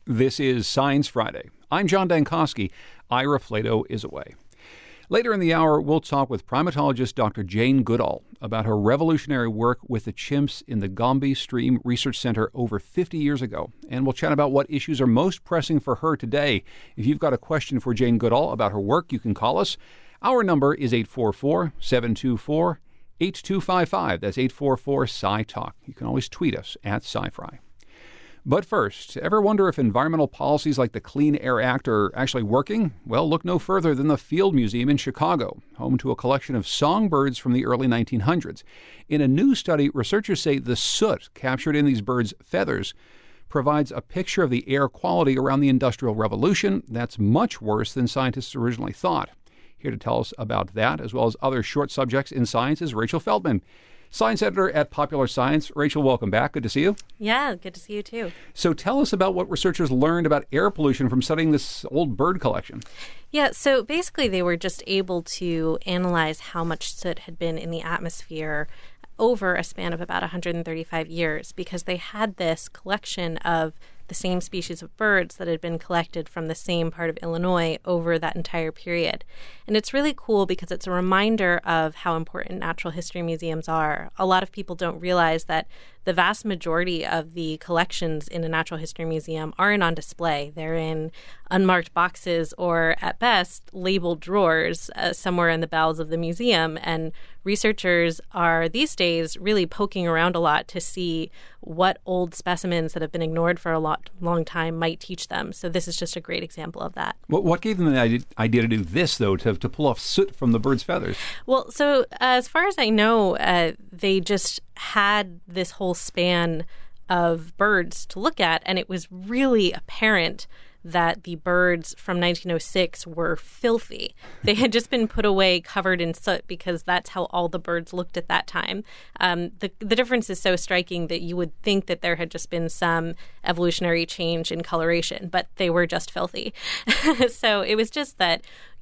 This is Science Friday. I'm John Dankosky. Ira Flato is away. Later in the hour, we'll talk with primatologist Dr. Jane Goodall about her revolutionary work with the chimps in the Gombe Stream Research Center over 50 years ago. And we'll chat about what issues are most pressing for her today. If you've got a question for Jane Goodall about her work, you can call us. Our number is 844-724-8255. That's 844-SciTalk. You can always tweet us at SciFri. But first, ever wonder if environmental policies like the Clean Air Act are actually working? Well, look no further than the Field Museum in Chicago, home to a collection of songbirds from the early 1900s. In a new study, researchers say the soot captured in these birds' feathers provides a picture of the air quality around the Industrial Revolution that's much worse than scientists originally thought. Here to tell us about that, as well as other short subjects in science, is Rachel Feldman, science editor at Popular Science. Rachel, welcome back. Good to see you. Yeah, good to see you too. So tell us about what researchers learned about air pollution from studying this old bird collection. Yeah, so basically they were just able to analyze how much soot had been in the atmosphere over a span of about 135 years because they had this collection of the same species of birds that had been collected from the same part of Illinois over that entire period. And it's really cool because it's a reminder of how important natural history museums are. A lot of people don't realize that the vast majority of the collections in a natural history museum aren't on display. They're in unmarked boxes or, at best, labeled drawers somewhere in the bowels of the museum. And researchers are, these days, really poking around a lot to see what old specimens that have been ignored for a long time might teach them. So this is just a great example of that. What gave them the idea to do this, though, to pull off soot from the bird's feathers? Well, so as far as I know, they just had this whole span of birds to look at, and it was really apparent that the birds from 1906 were filthy. They had just been put away covered in soot because that's how all the birds looked at that time. The difference is so striking that you would think that there had just been some evolutionary change in coloration, but they were just filthy. So it was just that,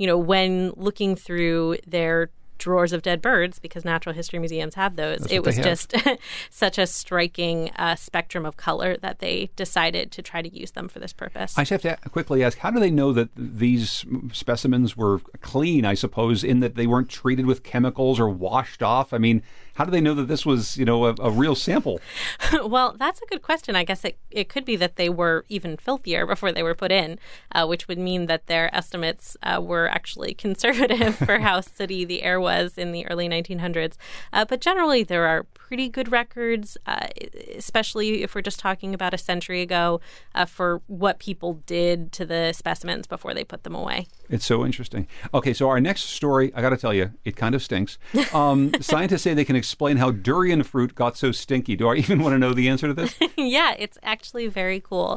when looking through their drawers of dead birds, because natural history museums have those. It was just such a striking spectrum of color that they decided to try to use them for this purpose. I just have to quickly ask, how do they know that these specimens were clean, I suppose, in that they weren't treated with chemicals or washed off? I mean, how do they know that this was, a real sample? Well, that's a good question. I guess it could be that they were even filthier before they were put in, which would mean that their estimates were actually conservative for how sooty the air was in the early 1900s. But generally, there are pretty good records, especially if we're just talking about a century ago, for what people did to the specimens before they put them away. It's so interesting. Okay, so our next story, I got to tell you, it kind of stinks. Scientists say they can explain how durian fruit got so stinky. Do I even want to know the answer to this? Yeah, it's actually very cool.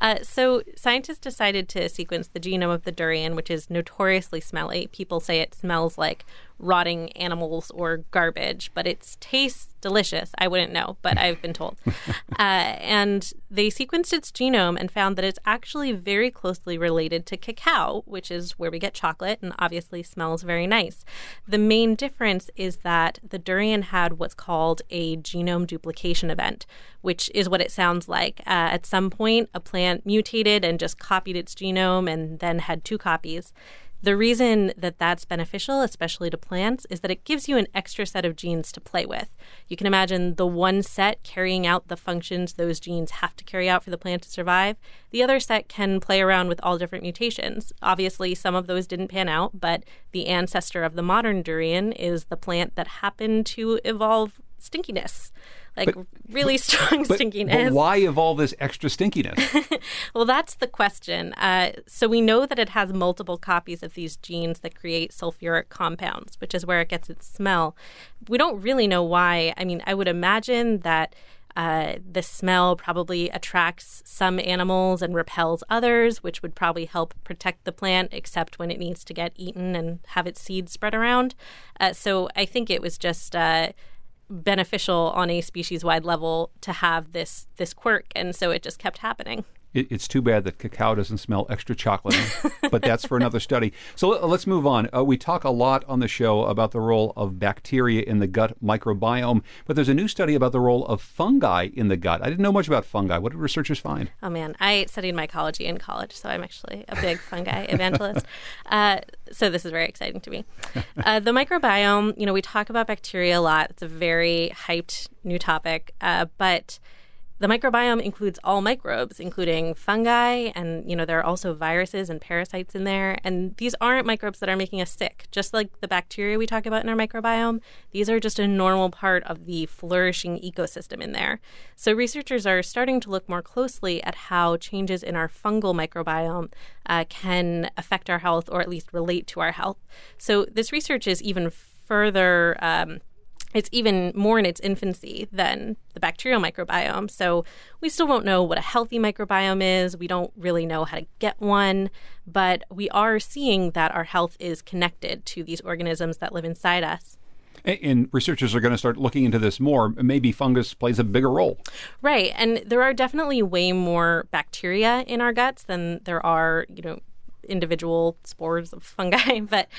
So scientists decided to sequence the genome of the durian, which is notoriously smelly. People say it smells like rotting animals or garbage, but it tastes delicious. I wouldn't know, but I've been told. And they sequenced its genome and found that it's actually very closely related to cacao, which is where we get chocolate and obviously smells very nice. The main difference is that the durian had what's called a genome duplication event, which is what it sounds like. At some point, a plant mutated and just copied its genome and then had two copies. The reason that that's beneficial, especially to plants, is that it gives you an extra set of genes to play with. You can imagine the one set carrying out the functions those genes have to carry out for the plant to survive. The other set can play around with all different mutations. Obviously, some of those didn't pan out, but the ancestor of the modern durian is the plant that happened to evolve stinkiness. Really strong stinkiness. But why evolve this extra stinkiness? Well, that's the question. So we know that it has multiple copies of these genes that create sulfuric compounds, which is where it gets its smell. We don't really know why. I mean, I would imagine that the smell probably attracts some animals and repels others, which would probably help protect the plant, except when it needs to get eaten and have its seeds spread around. So I think it was just beneficial on a species-wide level to have this quirk, and so it just kept happening. It's too bad that cacao doesn't smell extra chocolatey, but that's for another study. So let's move on. We talk a lot on the show about the role of bacteria in the gut microbiome, but there's a new study about the role of fungi in the gut. I didn't know much about fungi. What did researchers find? Oh, man. I studied mycology in college, so I'm actually a big fungi evangelist. So this is very exciting to me. The microbiome, we talk about bacteria a lot. It's a very hyped new topic, but the microbiome includes all microbes, including fungi, and, there are also viruses and parasites in there. And these aren't microbes that are making us sick. Just like the bacteria we talk about in our microbiome, these are just a normal part of the flourishing ecosystem in there. So researchers are starting to look more closely at how changes in our fungal microbiome can affect our health, or at least relate to our health. So this research is even further it's even more in its infancy than the bacterial microbiome. So we still don't know what a healthy microbiome is. We don't really know how to get one, but we are seeing that our health is connected to these organisms that live inside us. And researchers are going to start looking into this more. Maybe fungus plays a bigger role. Right. And there are definitely way more bacteria in our guts than there are, individual spores of fungi, but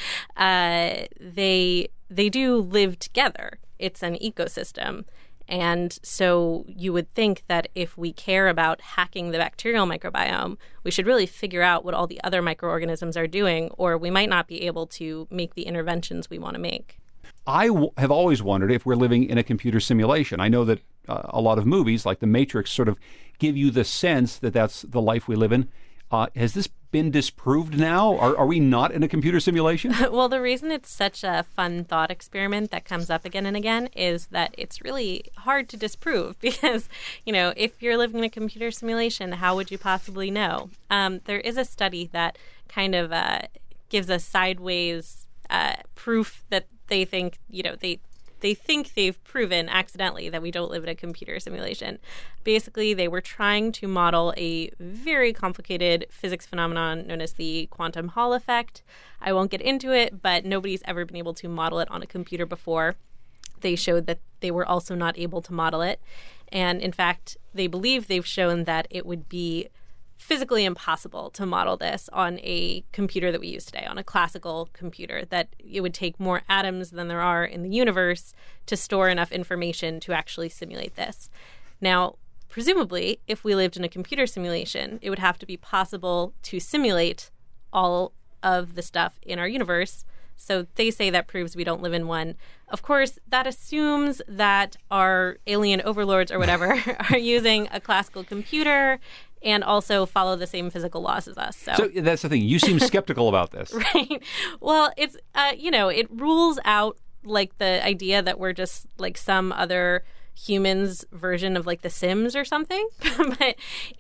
they do live together. It's an ecosystem. And so you would think that if we care about hacking the bacterial microbiome, we should really figure out what all the other microorganisms are doing, or we might not be able to make the interventions we want to make. I have always wondered if we're living in a computer simulation. I know that a lot of movies like The Matrix sort of give you the sense that that's the life we live in. Has this been disproved now? Are we not in a computer simulation? Well, the reason it's such a fun thought experiment that comes up again and again is that it's really hard to disprove because, if you're living in a computer simulation, how would you possibly know? There is a study that kind of gives a sideways proof that they think, they think they've proven accidentally that we don't live in a computer simulation. Basically, they were trying to model a very complicated physics phenomenon known as the quantum Hall effect. I won't get into it, but nobody's ever been able to model it on a computer before. They showed that they were also not able to model it. And in fact, they believe they've shown that it would be physically impossible to model this on a computer that we use today, on a classical computer, that it would take more atoms than there are in the universe to store enough information to actually simulate this. Now, presumably, if we lived in a computer simulation, it would have to be possible to simulate all of the stuff in our universe. So they say that proves we don't live in one. Of course, that assumes that our alien overlords or whatever are using a classical computer and also follow the same physical laws as us. So that's the thing. You seem skeptical about this. Right. Well, it's, it rules out like the idea that we're just like some other humans version of like The Sims or something. But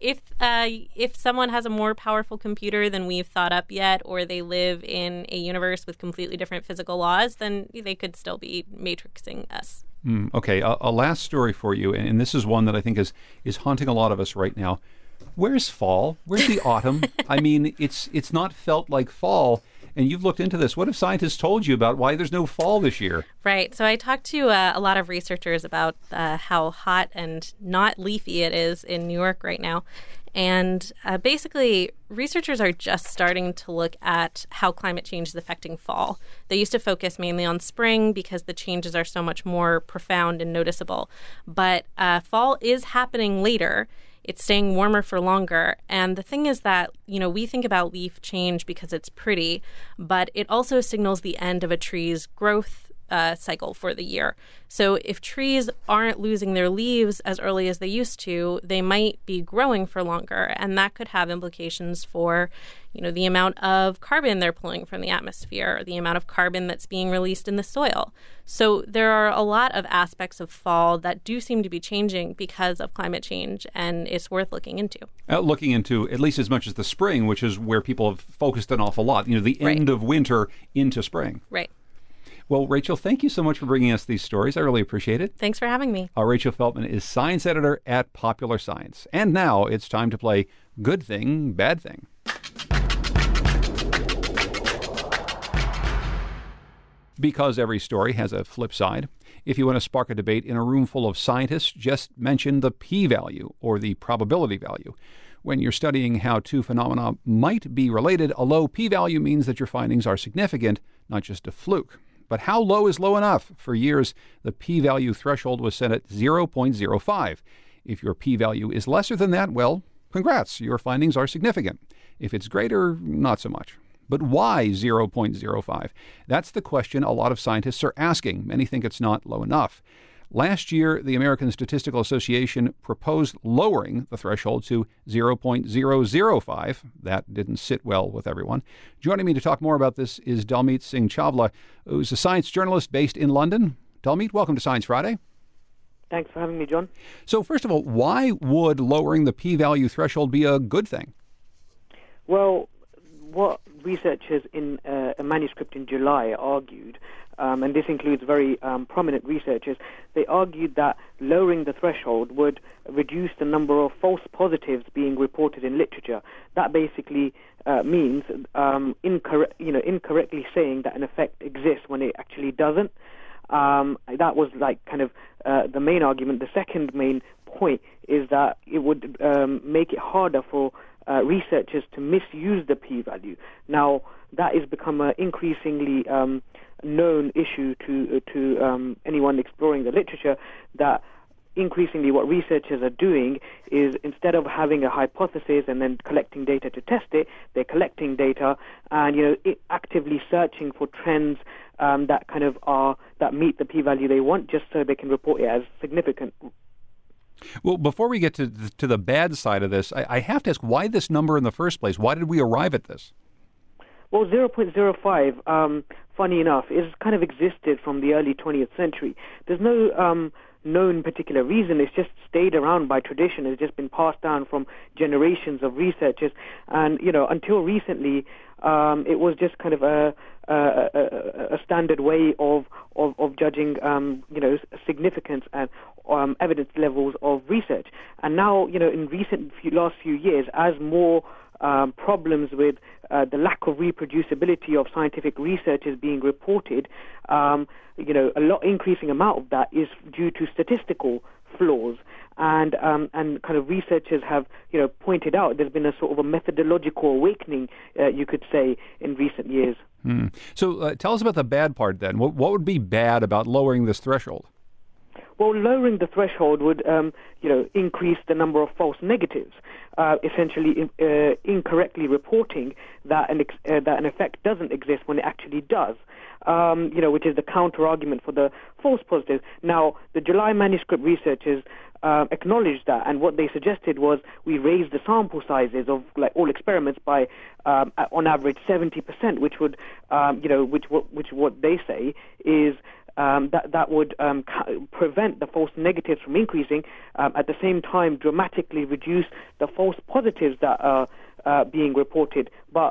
if someone has a more powerful computer than we've thought up yet, or they live in a universe with completely different physical laws, then they could still be matrixing us. Okay. A last story for you. And this is one that I think is haunting a lot of us right now. Where's fall? Where's the autumn? I mean, it's not felt like fall. And you've looked into this. What have scientists told you about why there's no fall this year? Right. So I talked to a lot of researchers about how hot and not leafy it is in New York right now. And basically, researchers are just starting to look at how climate change is affecting fall. They used to focus mainly on spring because the changes are so much more profound and noticeable. But fall is happening later. It's staying warmer for longer. And the thing is that, we think about leaf change because it's pretty, but it also signals the end of a tree's growth cycle for the year. So if trees aren't losing their leaves as early as they used to, they might be growing for longer. And that could have implications for, the amount of carbon they're pulling from the atmosphere, or the amount of carbon that's being released in the soil. So there are a lot of aspects of fall that do seem to be changing because of climate change, and it's worth looking into. Looking into at least as much as the spring, which is where people have focused an awful lot, the end of winter into spring. Right. Well, Rachel, thank you so much for bringing us these stories. I really appreciate it. Thanks for having me. Rachel Feltman is science editor at Popular Science. And now it's time to play Good Thing, Bad Thing. Because every story has a flip side, if you want to spark a debate in a room full of scientists, just mention the p-value, or the probability value. When you're studying how two phenomena might be related, a low p-value means that your findings are significant, not just a fluke. But how low is low enough? For years, the p-value threshold was set at 0.05. If your p-value is lesser than that, well, congrats, your findings are significant. If it's greater, not so much. But why 0.05? That's the question a lot of scientists are asking. Many think it's not low enough. Last year, the American Statistical Association proposed lowering the threshold to 0.005. That didn't sit well with everyone. Joining me to talk more about this is Dalmeet Singh Chawla, who's a science journalist based in London. Dalmeet, welcome to Science Friday. Thanks for having me, John. So first of all, why would lowering the p-value threshold be a good thing? Well, what researchers in a manuscript in July argued, and this includes very prominent researchers, they argued that lowering the threshold would reduce the number of false positives being reported in literature. That basically means incorrectly saying that an effect exists when it actually doesn't. That was the main argument. The second main point is that it would make it harder for researchers to misuse the p-value. Now, that has become an increasingly known issue to anyone exploring the literature, that increasingly what researchers are doing is, instead of having a hypothesis and then collecting data to test it, they're collecting data and actively searching for trends that meet the p-value they want, just so they can report it as significant. Well, before we get to the bad side of this, I have to ask, why this number in the first place? Why did we arrive at this? Well, 0.05, funny enough, is kind of existed from the early 20th century. There's no known particular reason. It's just stayed around by tradition. It's just been passed down from generations of researchers. And, until recently, it was just kind of a standard way of judging, significance and evidence levels of research. And now, in last few years, as more problems with the lack of reproducibility of scientific research is being reported, a lot increasing amount of that is due to statistical flaws. And kind of researchers have, pointed out there's been a sort of a methodological awakening, you could say, in recent years. So tell us about the bad part then. What would be bad about lowering this threshold? Well, lowering the threshold would, increase the number of false negatives, essentially incorrectly reporting that an effect doesn't exist when it actually does. Which is the counter-argument for the false positives. Now, the July manuscript researchers acknowledged that, and what they suggested was we raise the sample sizes of all experiments by, on average, 70%, which would, which what they say is that would prevent the false negatives from increasing, at the same time dramatically reduce the false positives that are being reported. But,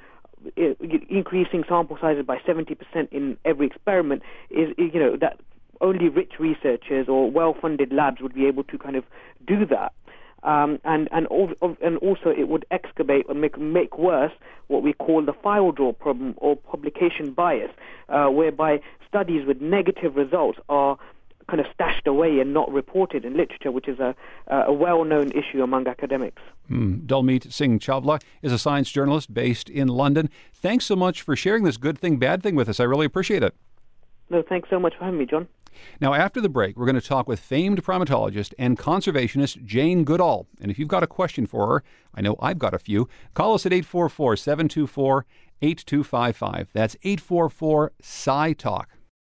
increasing sample sizes by 70% in every experiment is, that only rich researchers or well-funded labs would be able to kind of do that. And also it would exacerbate or make worse what we call the file draw problem or publication bias, whereby studies with negative results are kind of stashed away and not reported in literature, which is a well-known issue among academics. Dalmeet Singh Chawla is a science journalist based in London. Thanks so much for sharing this good thing, bad thing with us. I really appreciate it. No, thanks so much for having me, John. Now, after the break, we're going to talk with famed primatologist and conservationist Jane Goodall. And if you've got a question for her, I know I've got a few, call us at 844-724-8255. That's 844-SciTalk.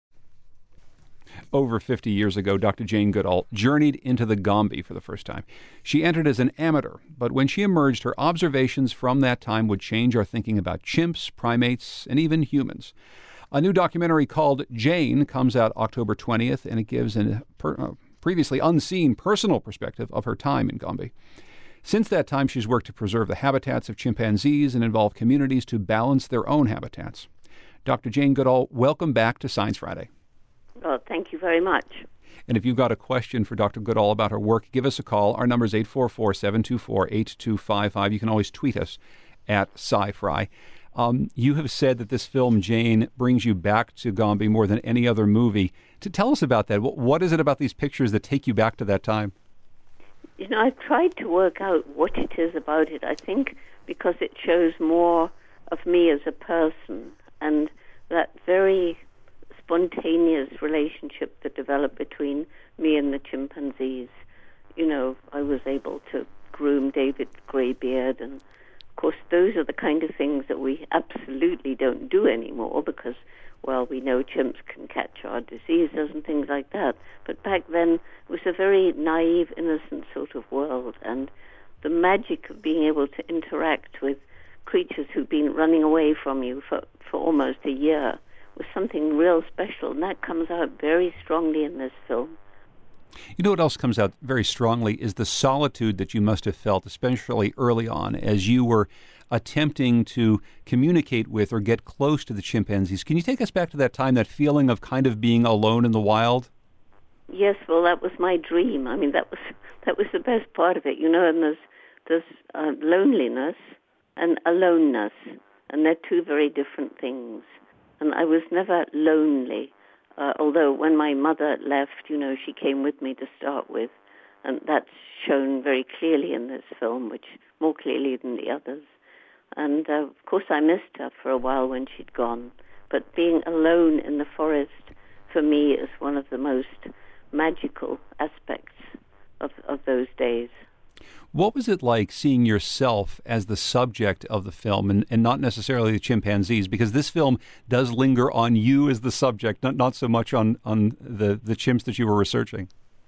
Over 50 years ago, Dr. Jane Goodall journeyed into the Gombe for the first time. She entered as an amateur, but when she emerged, her observations from that time would change our thinking about chimps, primates, and even humans. A new documentary called Jane comes out October 20th, and it gives a previously unseen personal perspective of her time in Gombe. Since that time, she's worked to preserve the habitats of chimpanzees and involve communities to balance their own habitats. Dr. Jane Goodall, welcome back to Science Friday. Well, thank you very much. And if you've got a question for Dr. Goodall about her work, give us a call. Our number is 844-724-8255. You can always tweet us at SciFri. You have said that this film, Jane, brings you back to Gombe more than any other movie. To tell us about that. What is it about these pictures that take you back to that time? I've tried to work out what it is about it. I think because it shows more of me as a person and that very spontaneous relationship that developed between me and the chimpanzees. I was able to groom David Greybeard, and of course those are the kind of things that we absolutely don't do anymore because, well, we know chimps can catch our diseases and things like that. But back then it was a very naive, innocent sort of world, and the magic of being able to interact with creatures who've been running away from you for almost a year was something real special, and that comes out very strongly in this film. You know what else comes out very strongly is the solitude that you must have felt, especially early on, as you were attempting to communicate with or get close to the chimpanzees. Can you take us back to that time, that feeling of kind of being alone in the wild? Yes, well, that was my dream. I mean, that was the best part of it, and there's loneliness and aloneness, and they're two very different things. And I was never lonely. Although when my mother left, she came with me to start with, and that's shown very clearly in this film, which more clearly than the others. And of course I missed her for a while when she'd gone, but being alone in the forest for me is one of the most magical aspects of those days. What was it like seeing yourself as the subject of the film and not necessarily the chimpanzees? Because this film does linger on you as the subject, not so much on the chimps that you were researching.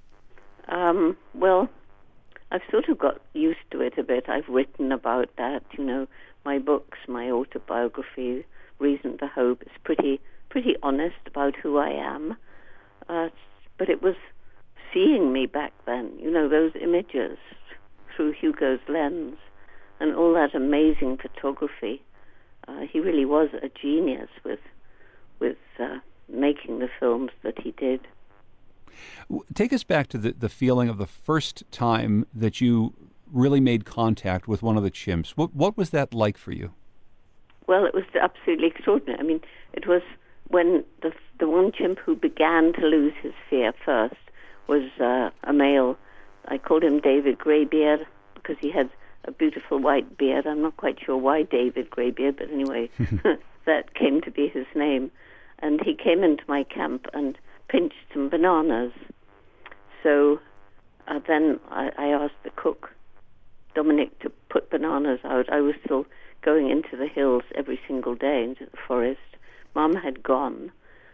Well, I've sort of got used to it a bit. I've written about that, my books, my autobiography, Reason to Hope, is pretty honest about who I am. But it was seeing me back then, those images through Hugo's lens and all that amazing photography. He really was a genius with making the films that he did. Take us back to the feeling of the first time that you really made contact with one of the chimps. What was that like for you? Well, it was absolutely extraordinary. I mean, it was when the one chimp who began to lose his fear first was a male. I called him David Greybeard because he had a beautiful white beard. I'm not quite sure why David Greybeard, but anyway, that came to be his name. And he came into my camp and pinched some bananas. So then I asked the cook, Dominic, to put bananas out. I was still going into the hills every single day, into the forest. Mom had gone.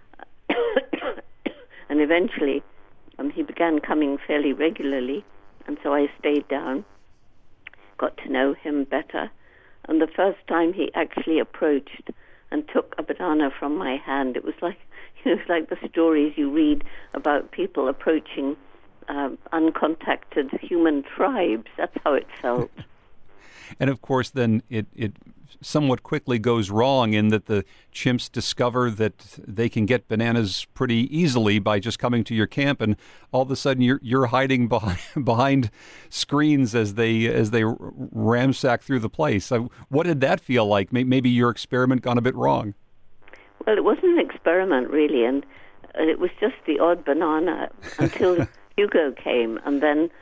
And eventually he began coming fairly regularly, and so I stayed down, got to know him better. And the first time he actually approached and took a banana from my hand, it was like the stories you read about people approaching uncontacted human tribes. That's how it felt. And of course, then it somewhat quickly goes wrong in that the chimps discover that they can get bananas pretty easily by just coming to your camp, and all of a sudden you're hiding behind screens as they ransack through the place. What did that feel like? Maybe your experiment gone a bit wrong. Well, it wasn't an experiment really, and it was just the odd banana until Hugo came, and then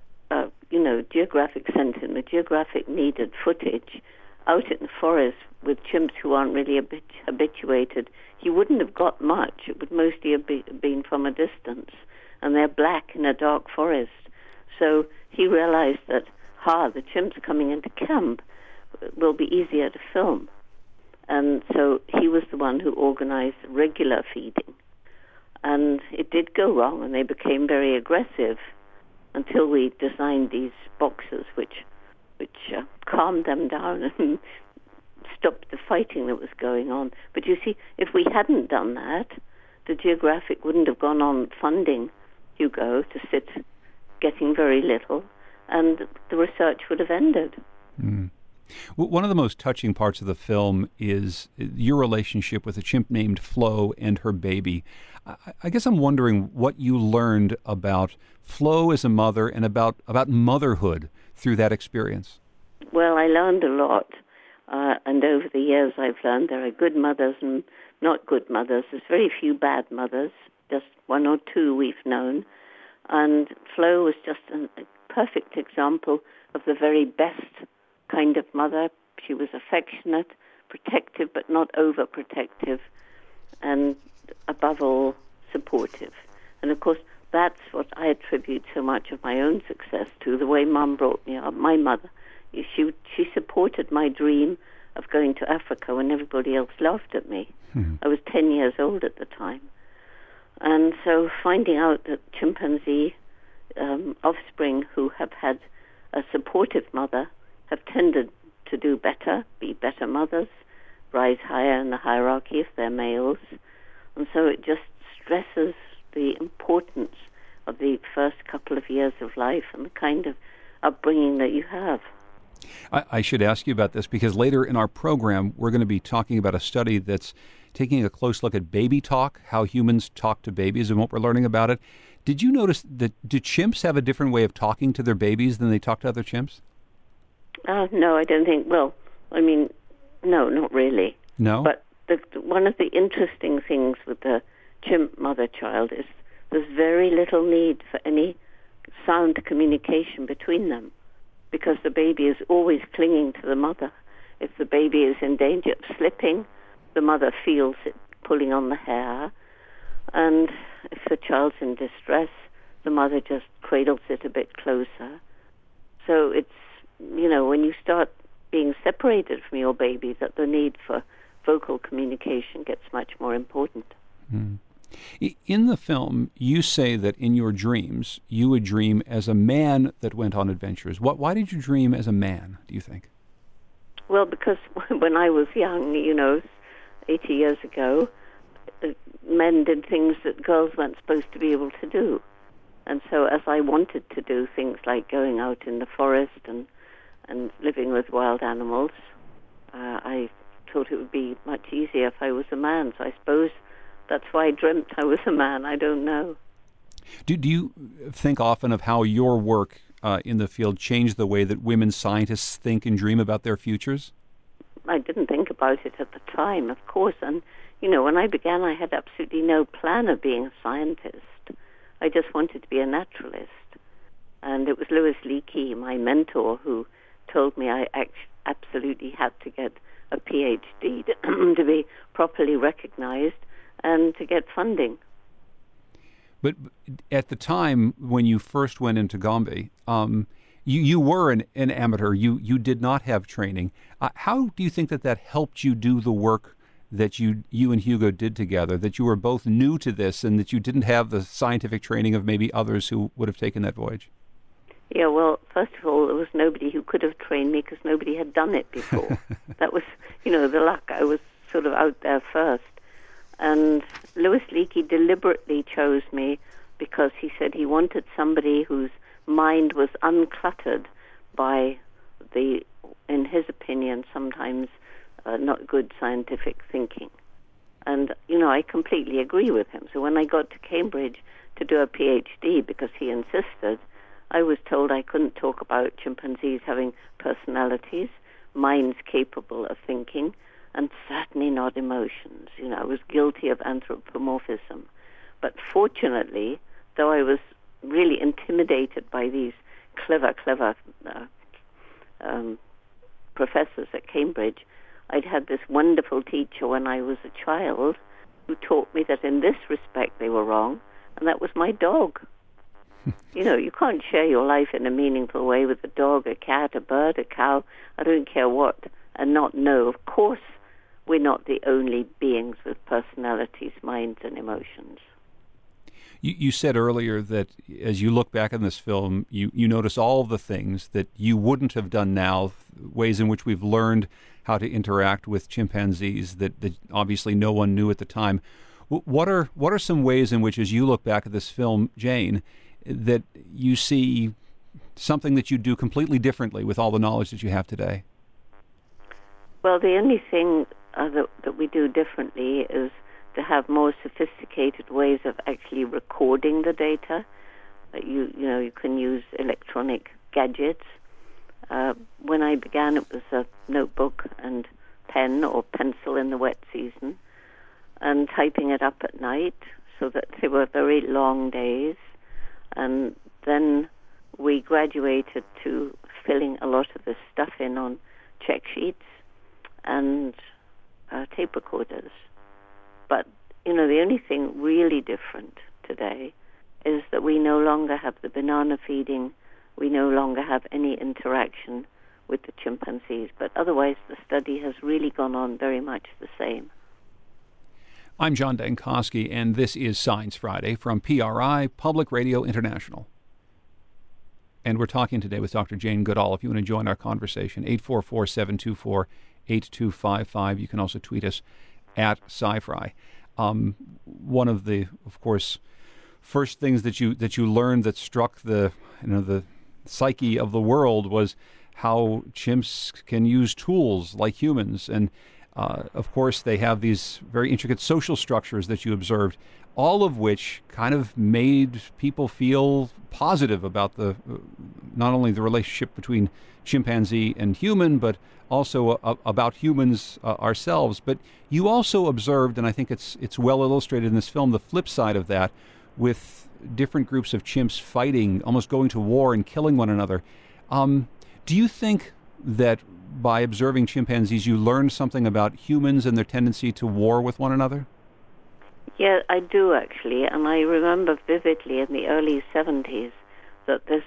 Geographic sent in. The Geographic needed footage out in the forest with chimps who aren't really habituated. He wouldn't have got much. It would mostly have been from a distance, and they're black in a dark forest. So he realized that, the chimps coming into camp will be easier to film. And so he was the one who organized regular feeding. And it did go wrong, and they became very aggressive until we designed these boxes which calmed them down and stopped the fighting that was going on. But you see, if we hadn't done that, the Geographic wouldn't have gone on funding Hugo to sit getting very little, and the research would have ended. Mm. Well, one of the most touching parts of the film is your relationship with a chimp named Flo and her baby. I guess I'm wondering what you learned about Flo as a mother and about motherhood through that experience. Well, I learned a lot, and over the years I've learned there are good mothers and not good mothers. There's very few bad mothers, just one or two we've known. And Flo was just a perfect example of the very best kind of mother. She was affectionate, protective, but not overprotective, and above all, supportive. And of course, that's what I attribute so much of my own success to, the way Mum brought me up. My mother, she supported my dream of going to Africa when everybody else laughed at me. I was 10 years old at the time. And so finding out that chimpanzee offspring who have had a supportive mother have tended to do better, be better mothers, rise higher in the hierarchy if they're males. And so it just stresses the importance of the first couple of years of life and the kind of upbringing that you have. I should ask you about this because later in our program, we're going to be talking about a study that's taking a close look at baby talk, how humans talk to babies and what we're learning about it. Did you notice that do chimps have a different way of talking to their babies than they talk to other chimps? No, I don't think. Well, I mean, no, not really. No? But one of the interesting things with the chimp mother-child is there's very little need for any sound communication between them because the baby is always clinging to the mother. If the baby is in danger of slipping, the mother feels it pulling on the hair. And if the child's in distress, the mother just cradles it a bit closer. So it's, when you start being separated from your baby, that the need for vocal communication gets much more important. Mm. In the film, you say that in your dreams, you would dream as a man that went on adventures. Why did you dream as a man, do you think? Well, because when I was young, 80 years ago, men did things that girls weren't supposed to be able to do. And so as I wanted to do things like going out in the forest and living with wild animals, I thought it would be much easier if I was a man. So I suppose that's why I dreamt I was a man. I don't know. Do you think often of how your work in the field changed the way that women scientists think and dream about their futures? I didn't think about it at the time, of course. And, when I began, I had absolutely no plan of being a scientist. I just wanted to be a naturalist. And it was Louis Leakey, my mentor, who told me I absolutely had to get a PhD to be properly recognized and to get funding. But at the time when you first went into Gombe, you were an amateur. You did not have training. How do you think that helped you do the work that you and Hugo did together, that you were both new to this and that you didn't have the scientific training of maybe others who would have taken that voyage? Yeah, well, first of all, there was nobody who could have trained me because nobody had done it before. That was, the luck. I was sort of out there first. And Louis Leakey deliberately chose me because he said he wanted somebody whose mind was uncluttered by the, in his opinion, sometimes not good scientific thinking. And, I completely agree with him. So when I got to Cambridge to do a PhD, because he insisted, I was told I couldn't talk about chimpanzees having personalities, minds capable of thinking, and certainly not emotions. I was guilty of anthropomorphism. But fortunately, though I was really intimidated by these clever professors at Cambridge, I'd had this wonderful teacher when I was a child who taught me that in this respect they were wrong, and that was my dog. You can't share your life in a meaningful way with a dog, a cat, a bird, a cow, I don't care what, and not know. Of course, we're not the only beings with personalities, minds, and emotions. You said earlier that as you look back on this film, you notice all the things that you wouldn't have done now, ways in which we've learned how to interact with chimpanzees that obviously no one knew at the time. What are some ways in which, as you look back at this film, Jane, that you see something that you do completely differently with all the knowledge that you have today? Well, the only thing that we do differently is to have more sophisticated ways of actually recording the data. You can use electronic gadgets. When I began, it was a notebook and pen or pencil in the wet season, and typing it up at night so that they were very long days. And then we graduated to filling a lot of the stuff in on check sheets and tape recorders. But, the only thing really different today is that we no longer have the banana feeding, we no longer have any interaction with the chimpanzees, but otherwise the study has really gone on very much the same. I'm John Dankosky, and this is Science Friday from PRI, Public Radio International. And we're talking today with Dr. Jane Goodall. If you want to join our conversation, 844-724-8255. You can also tweet us at SciFri. One of the, of course, first things that you learned that struck the psyche of the world was how chimps can use tools like humans. And of course, they have these very intricate social structures that you observed, all of which kind of made people feel positive about not only the relationship between chimpanzee and human, but also about humans ourselves. But you also observed, and I think it's well illustrated in this film, the flip side of that, with different groups of chimps fighting, almost going to war and killing one another. Do you think that by observing chimpanzees, you learned something about humans and their tendency to war with one another? Yeah, I do actually, and I remember vividly in the early 70s that this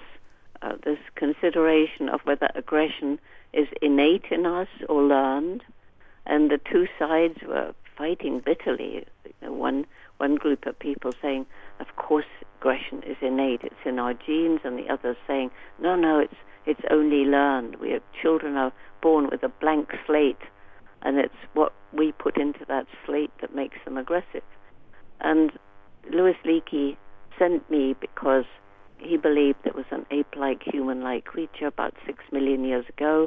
consideration of whether aggression is innate in us or learned, and the two sides were fighting bitterly. One group of people saying, of course, aggression is innate; it's in our genes, and the others saying, no, it's only learned. Children are born with a blank slate, and it's what we put into that slate that makes them aggressive. And Louis Leakey sent me because he believed there was an ape-like, human-like creature about 6 million years ago,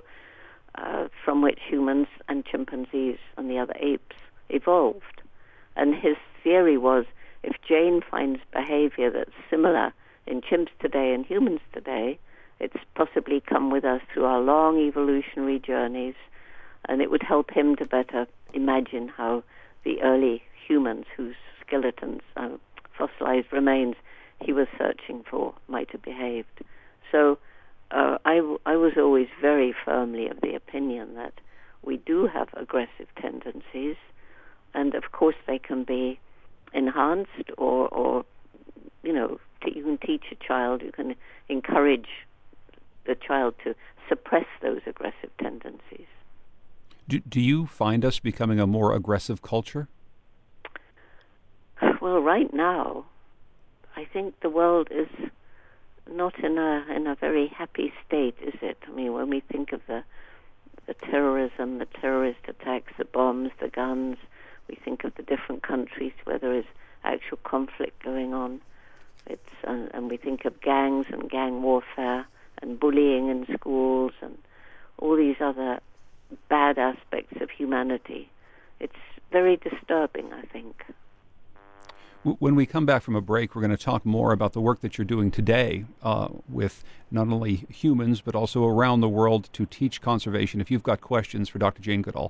from which humans and chimpanzees and the other apes evolved. And his theory was, if Jane finds behavior that's similar in chimps today and humans today, it's possibly come with us through our long evolutionary journeys, and it would help him to better imagine how the early humans whose skeletons, fossilized remains he was searching for might have behaved. So I was always very firmly of the opinion that we do have aggressive tendencies, and of course they can be enhanced or you can teach a child, you can encourage the child to suppress those aggressive tendencies. Do you find us becoming a more aggressive culture? Well, right now, I think the world is not in a very happy state, is it? I mean, when we think of the terrorism, the terrorist attacks, the bombs, the guns, we think of the different countries where there is actual conflict going on. And we think of gangs and gang warfare and bullying in schools and all these other bad aspects of humanity. It's very disturbing, I think. When we come back from a break, we're going to talk more about the work that you're doing today with not only humans, but also around the world to teach conservation. If you've got questions for Dr. Jane Goodall,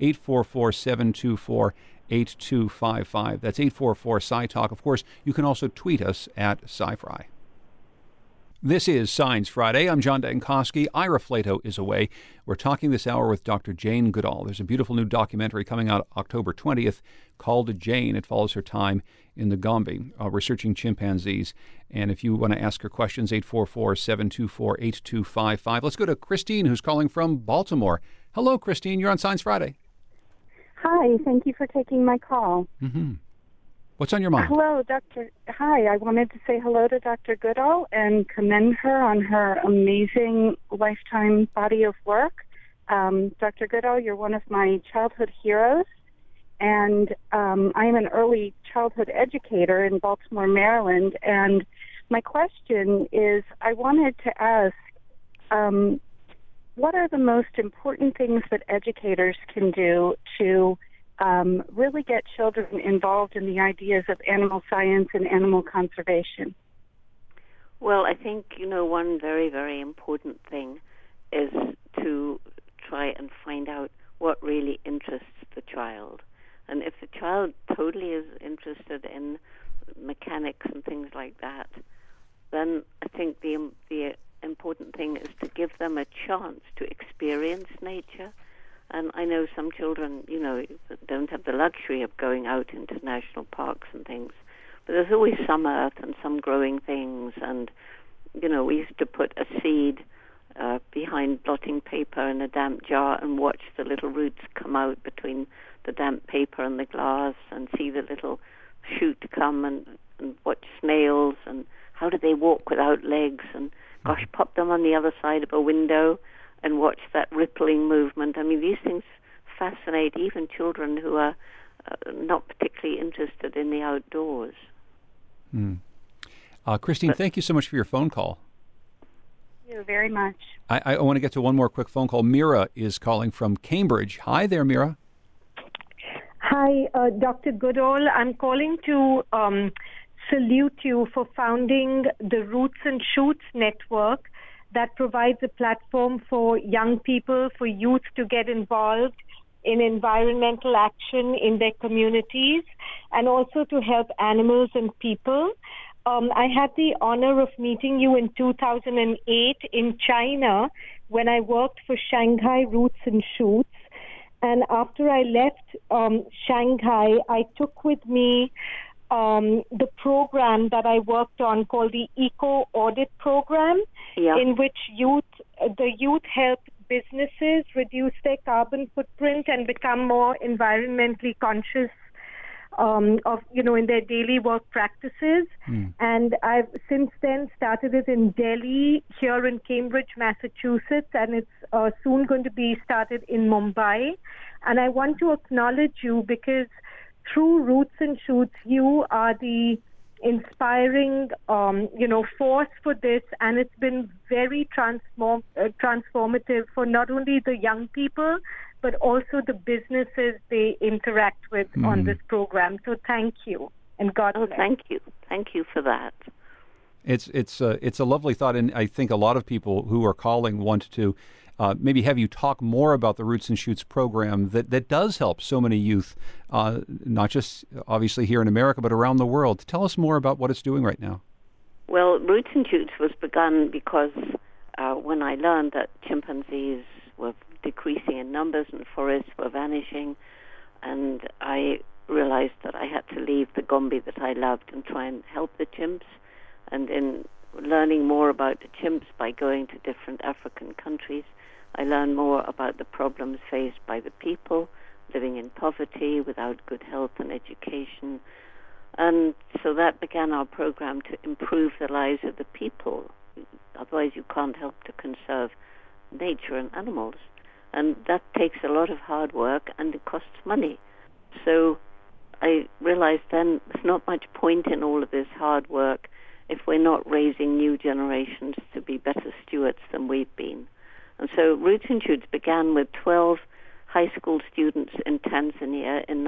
844-724-8255. That's 844-SciTalk. Of course, you can also tweet us at SciFri. This is Science Friday. I'm John Dankosky. Ira Flato is away. We're talking this hour with Dr. Jane Goodall. There's a beautiful new documentary coming out October 20th called Jane. It follows her time in the Gombe researching chimpanzees. And if you want to ask her questions, 844-724-8255. Let's go to Christine, who's calling from Baltimore. Hello, Christine. You're on Science Friday. Hi. Thank you for taking my call. Mm-hmm. What's on your mind? Hello, Doctor. Hi. I wanted to say hello to Dr. Goodall and commend her on her amazing lifetime body of work. Dr. Goodall, you're one of my childhood heroes, and I'm an early childhood educator in Baltimore, Maryland. And my question is, I wanted to ask, what are the most important things that educators can do to really get children involved in the ideas of animal science and animal conservation? Well, I think, one very, very important thing is to try and find out what really interests the child. And if the child totally is interested in mechanics and things like that, then I think the important thing is to give them a chance to experience nature. And I know some children, don't have the luxury of going out into national parks and things. But there's always some earth and some growing things. And, we used to put a seed behind blotting paper in a damp jar and watch the little roots come out between the damp paper and the glass and see the little shoot come and watch snails and how do they walk without legs and, pop them on the other side of a window and watch that rippling movement. I mean, these things fascinate even children who are not particularly interested in the outdoors. Christine, thank you so much for your phone call. Thank you very much. I want to get to one more quick phone call. Mira is calling from Cambridge. Hi there, Mira. Hi, Dr. Goodall. I'm calling to salute you for founding the Roots and Shoots Network that provides a platform for young people, for youth to get involved in environmental action in their communities and also to help animals and people. I had the honor of meeting you in 2008 in China when I worked for Shanghai Roots and Shoots. And after I left Shanghai, I took with me the program that I worked on called the Eco Audit Program, in which the youth help businesses reduce their carbon footprint and become more environmentally conscious in their daily work practices. And I've since then started it in Delhi, here in Cambridge, Massachusetts, and it's soon going to be started in Mumbai. And I want to acknowledge you because through Roots and Shoots, you are the inspiring, force for this, and it's been very transformative for not only the young people, but also the businesses they interact with on this program. So thank you, and God bless. Thank you for that. It's a lovely thought, and I think a lot of people who are calling want to maybe have you talk more about the Roots and Shoots program that does help so many youth, not just obviously here in America, but around the world. Tell us more about what it's doing right now. Well, Roots and Shoots was begun because when I learned that chimpanzees were decreasing in numbers and forests were vanishing, and I realized that I had to leave the Gombe that I loved and try and help the chimps. And in learning more about the chimps by going to different African countries, I learned more about the problems faced by the people living in poverty without good health and education. And so that began our program to improve the lives of the people. Otherwise you can't help to conserve nature and animals. And that takes a lot of hard work and it costs money. So I realized then there's not much point in all of this hard work if we're not raising new generations to be better stewards than we've been. And so Roots and Shoots began with 12 high school students in Tanzania in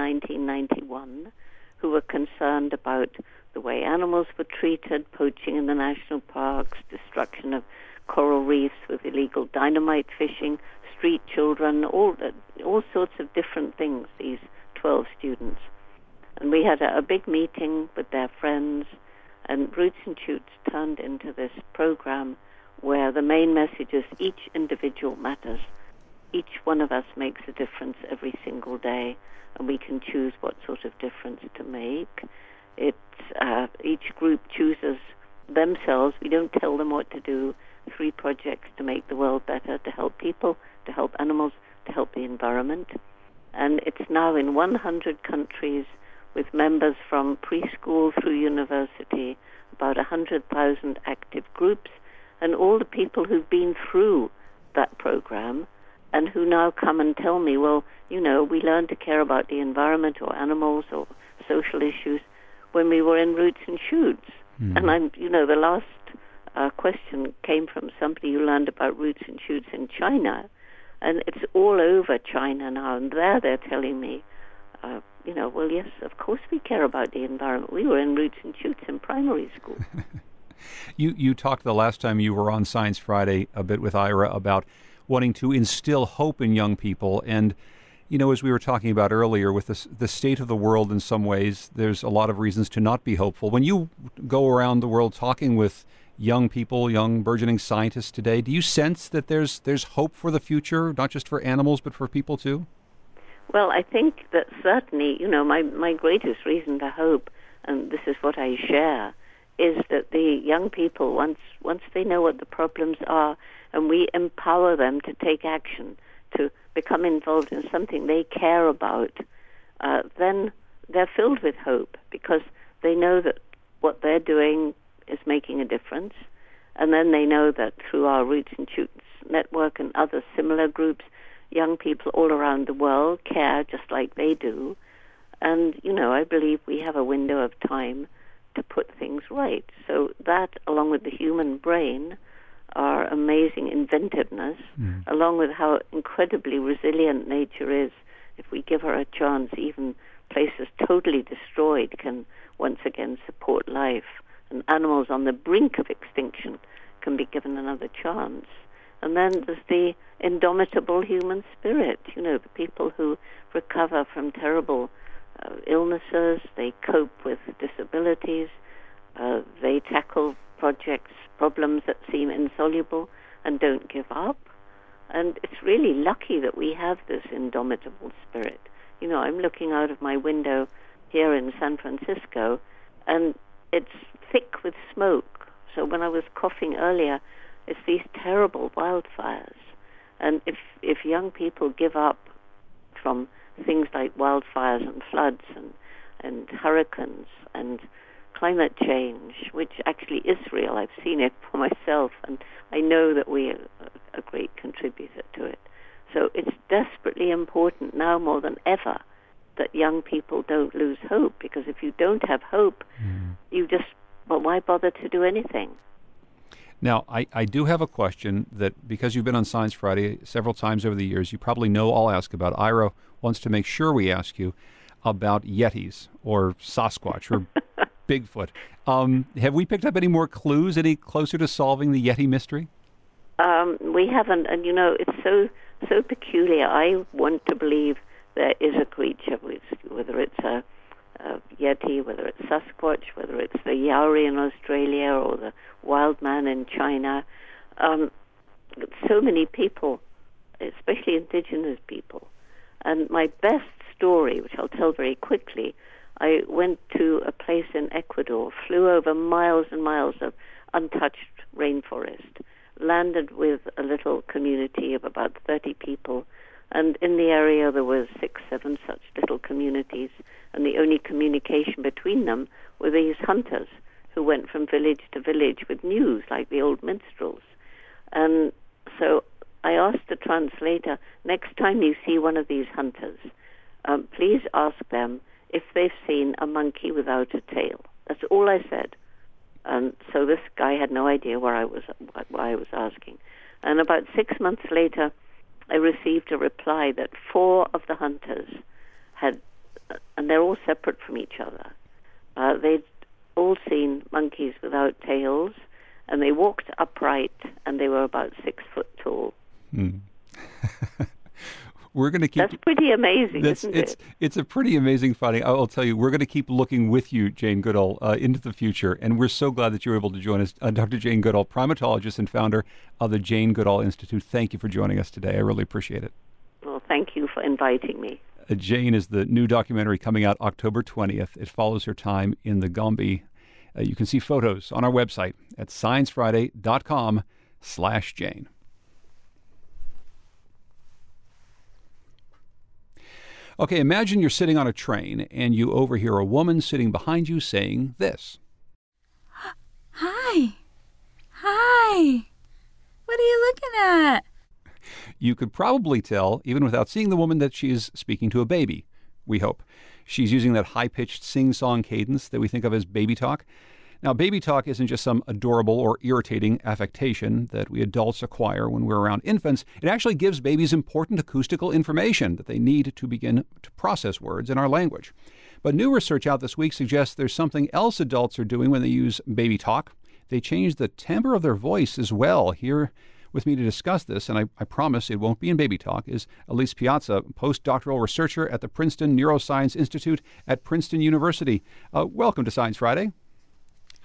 1991 who were concerned about the way animals were treated, poaching in the national parks, destruction of coral reefs with illegal dynamite fishing, street children, all sorts of different things, these 12 students. And we had a big meeting with their friends, and Roots and Shoots turned into this program where the main message is each individual matters. Each one of us makes a difference every single day, and we can choose what sort of difference to make. Each group chooses themselves. We don't tell them what to do. 3 projects to make the world better, to help people, to help animals, to help the environment. And it's now in 100 countries with members from preschool through university, about 100,000 active groups, and all the people who've been through that program and who now come and tell me, well, we learned to care about the environment or animals or social issues when we were in Roots and Shoots. And I'm, the last question came from somebody who learned about Roots and Shoots in China, and it's all over China now, and they're telling me, well, yes, of course we care about the environment. We were in Roots and Shoots in primary school. You talked the last time you were on Science Friday a bit with Ira about wanting to instill hope in young people. And, as we were talking about earlier, with the state of the world in some ways, there's a lot of reasons to not be hopeful. When you go around the world talking with young people, young burgeoning scientists today. Do you sense that there's hope for the future, not just for animals, but for people too? Well, I think that certainly, my greatest reason for hope, and this is what I share, is that the young people, once they know what the problems are, and we empower them to take action, to become involved in something they care about, then they're filled with hope because they know that what they're doing is making a difference. And then they know that through our Roots and Shoots network and other similar groups, young people all around the world care just like they do. And, I believe we have a window of time to put things right. So that, along with the human brain, our amazing inventiveness, along with how incredibly resilient nature is, if we give her a chance, even places totally destroyed can once again support life. And animals on the brink of extinction can be given another chance. And then there's the indomitable human spirit, the people who recover from terrible illnesses, they cope with disabilities, they tackle problems that seem insoluble and don't give up. And it's really lucky that we have this indomitable spirit. I'm looking out of my window here in San Francisco, and it's thick with smoke. So when I was coughing earlier, it's these terrible wildfires. And if young people give up from things like wildfires and floods and hurricanes and climate change, which actually is real, I've seen it for myself, and I know that we are a great contributor to it. So it's desperately important now more than ever that young people don't lose hope, because if you don't have hope, why bother to do anything? Now, I do have a question that, because you've been on Science Friday several times over the years, you probably know I'll ask about. Ira wants to make sure we ask you about Yetis or Sasquatch or Bigfoot. Have we picked up any more clues, any closer to solving the Yeti mystery? We haven't, and it's so peculiar. I want to believe there is a creature, whether it's a Yeti, whether it's Sasquatch, whether it's the Yowie in Australia or the wild man in China. So many people, especially indigenous people. And my best story, which I'll tell very quickly, I went to a place in Ecuador, flew over miles and miles of untouched rainforest, landed with a little community of about 30 people, and in the area there were 6, 7 such little communities, and the only communication between them were these hunters who went from village to village with news like the old minstrels. And so I asked the translator, next time you see one of these hunters, please ask them if they've seen a monkey without a tail. That's all I said. And so this guy had no idea why I was asking. And about 6 months later, I received a reply that 4 of the hunters had, and they're all separate from each other, they'd all seen monkeys without tails, and they walked upright, and they were about 6 foot tall. We're going to keep. That's pretty amazing, isn't it? It's a pretty amazing finding. I'll tell you, we're going to keep looking with you, Jane Goodall, into the future, and we're so glad that you're able to join us. Dr. Jane Goodall, primatologist and founder of the Jane Goodall Institute. Thank you for joining us today. I really appreciate it. Well, thank you for inviting me. Jane is the new documentary coming out October 20th. It follows her time in the Gombe. You can see photos on our website at sciencefriday.com/Jane. Okay, imagine you're sitting on a train and you overhear a woman sitting behind you saying this. Hi. Hi. What are you looking at? You could probably tell, even without seeing the woman, that she's speaking to a baby, we hope. She's using that high-pitched sing-song cadence that we think of as baby talk. Now, baby talk isn't just some adorable or irritating affectation that we adults acquire when we're around infants. It actually gives babies important acoustical information that they need to begin to process words in our language. But new research out this week suggests there's something else adults are doing when they use baby talk. They change the timbre of their voice as well. Here with me to discuss this, and I promise it won't be in baby talk, is Elise Piazza, postdoctoral researcher at the Princeton Neuroscience Institute at Princeton University. Welcome to Science Friday.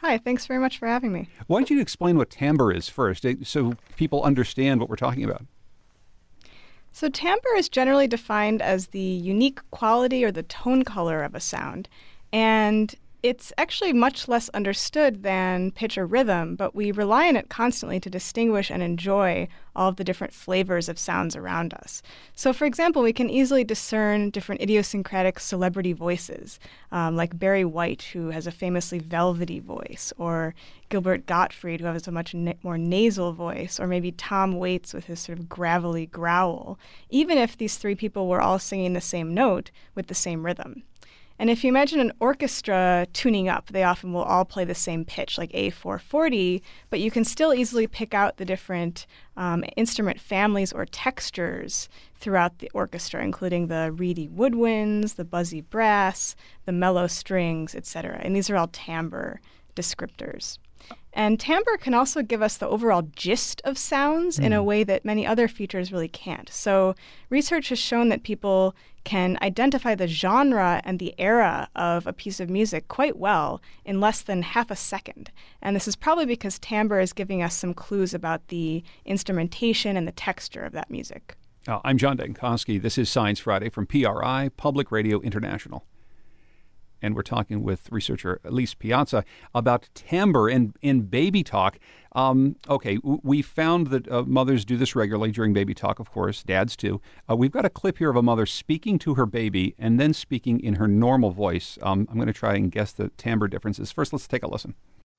Hi, thanks very much for having me. Why don't you explain what timbre is first, so people understand what we're talking about? So timbre is generally defined as the unique quality or the tone color of a sound. And it's actually much less understood than pitch or rhythm, but we rely on it constantly to distinguish and enjoy all of the different flavors of sounds around us. So, for example, we can easily discern different idiosyncratic celebrity voices, like Barry White, who has a famously velvety voice, or Gilbert Gottfried, who has a much more nasal voice, or maybe Tom Waits with his sort of gravelly growl, even if these three people were all singing the same note with the same rhythm. And if you imagine an orchestra tuning up, they often will all play the same pitch, like A440, but you can still easily pick out the different instrument families or textures throughout the orchestra, including the reedy woodwinds, the buzzy brass, the mellow strings, etc. And these are all timbre descriptors. And timbre can also give us the overall gist of sounds in a way that many other features really can't. So research has shown that people can identify the genre and the era of a piece of music quite well in less than half a second. And this is probably because timbre is giving us some clues about the instrumentation and the texture of that music. I'm John Dankosky. This is Science Friday from PRI, Public Radio International. And we're talking with researcher Elise Piazza about timbre in baby talk. We found that mothers do this regularly during baby talk, of course, dads too. We've got a clip here of a mother speaking to her baby and then speaking in her normal voice. I'm going to try and guess the timbre differences. First, let's take a listen.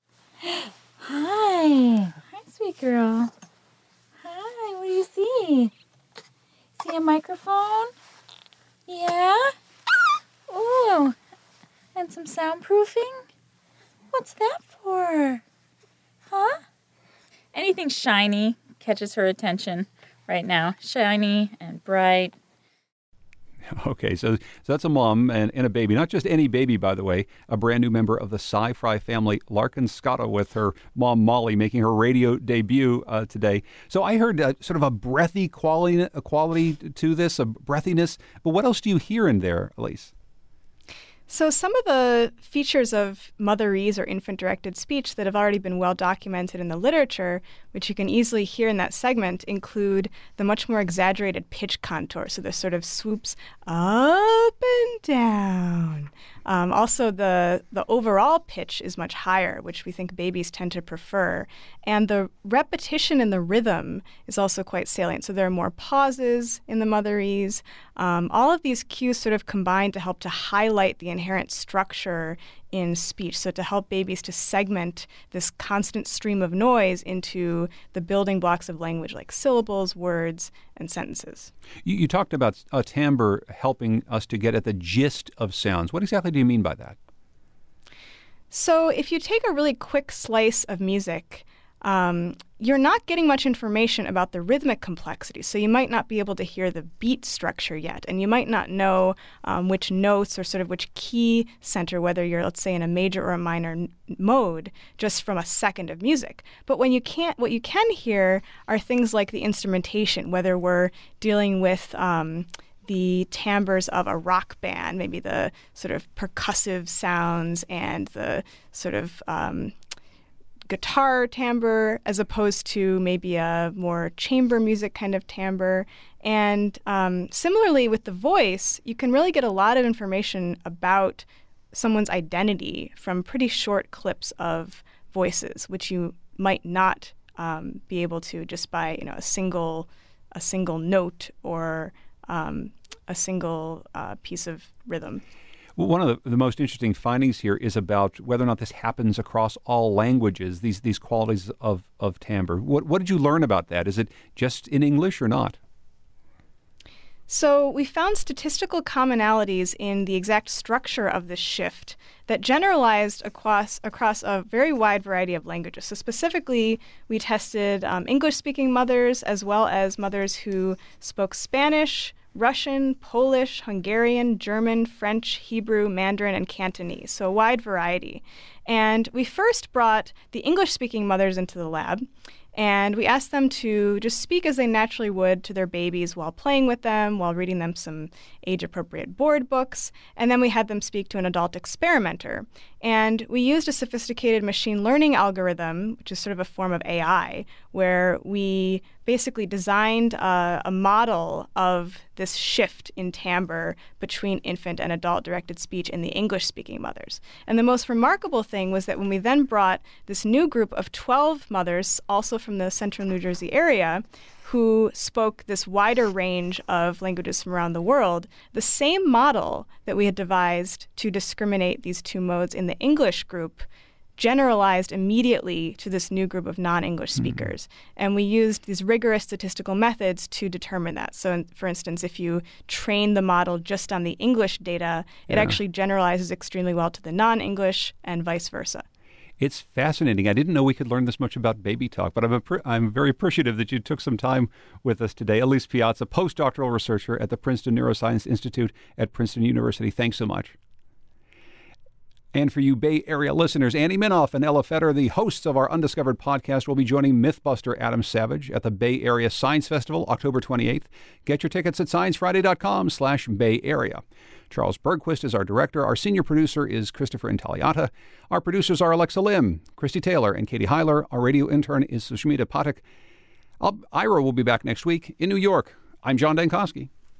Hi, sweet girl. Hi, what do you see? See a microphone? Yeah? Ooh. And some soundproofing? What's that for? Huh? Anything shiny catches her attention right now. Shiny and bright. Okay, so that's a mom and a baby. Not just any baby, by the way. A brand new member of the Sci-Fri family, Larkin Scotto, with her mom, Molly, making her radio debut today. So I heard sort of a breathy quality to this, a breathiness. But what else do you hear in there, Elise? So some of the features of motherese or infant-directed speech that have already been well documented in the literature, which you can easily hear in that segment, include the much more exaggerated pitch contour. So the sort of swoops up and down. Also, the overall pitch is much higher, which we think babies tend to prefer. And the repetition in the rhythm is also quite salient. So there are more pauses in the motherese. All of these cues sort of combine to help to highlight the inherent structure in speech, so to help babies to segment this constant stream of noise into the building blocks of language like syllables, words, and sentences. You talked about timbre helping us to get at the gist of sounds. What exactly do you mean by that? So if you take a really quick slice of music, you're not getting much information about the rhythmic complexity, so you might not be able to hear the beat structure yet, and you might not know which notes or sort of which key center, whether you're, let's say, in a major or a minor mode, just from a second of music. But what you can hear are things like the instrumentation, whether we're dealing with the timbres of a rock band, maybe the sort of percussive sounds and the sort of guitar timbre, as opposed to maybe a more chamber music kind of timbre. And similarly with the voice, you can really get a lot of information about someone's identity from pretty short clips of voices, which you might not be able to just by a single note or a single piece of rhythm. Well, one of the most interesting findings here is about whether or not this happens across all languages, these qualities of timbre. What did you learn about that? Is it just in English or not? So we found statistical commonalities in the exact structure of this shift that generalized across a very wide variety of languages. So specifically, we tested English-speaking mothers as well as mothers who spoke Spanish, Russian, Polish, Hungarian, German, French, Hebrew, Mandarin, and Cantonese, so a wide variety. And we first brought the English-speaking mothers into the lab, And we asked them to just speak as they naturally would to their babies while playing with them, while reading them some age-appropriate board books. And then we had them speak to an adult experimenter. And we used a sophisticated machine learning algorithm, which is sort of a form of AI, where we basically designed a model of this shift in timbre between infant and adult-directed speech in the English-speaking mothers. And the most remarkable thing was that when we then brought this new group of 12 mothers, also from the central New Jersey area, who spoke this wider range of languages from around the world, the same model that we had devised to discriminate these two modes in the English group generalized immediately to this new group of non-English speakers. And we used these rigorous statistical methods to determine that. So, for instance, if you train the model just on the English data, it actually generalizes extremely well to the non-English and vice versa. It's fascinating. I didn't know we could learn this much about baby talk, but I'm very appreciative that you took some time with us today. Elise Piazza, postdoctoral researcher at the Princeton Neuroscience Institute at Princeton University. Thanks so much. And for you Bay Area listeners, Andy Minoff and Ella Fetter, the hosts of our Undiscovered podcast, will be joining Mythbuster Adam Savage at the Bay Area Science Festival, October 28th. Get your tickets at sciencefriday.com/Bay Area. Charles Bergquist is our director. Our senior producer is Christopher Intagliata. Our producers are Alexa Lim, Christy Taylor, and Katie Heiler. Our radio intern is Sushmita Pathak. Ira will be back next week in New York. I'm John Dankosky.